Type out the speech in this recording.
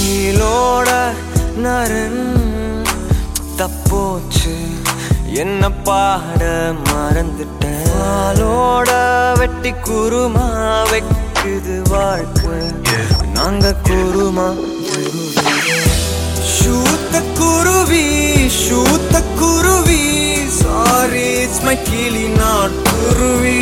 வெயிலோட நரன் தப்போச்சு என்ன பாட மறந்துட்டேன். ஆளோட வெட்டி குருமா வைக்குது வாழ்க்கை நாங்க குருமா. ஷூத்த குருவி ஷூத்த குருவி, சாரி இட்ஸ் மை கிளி நாட் குருவி.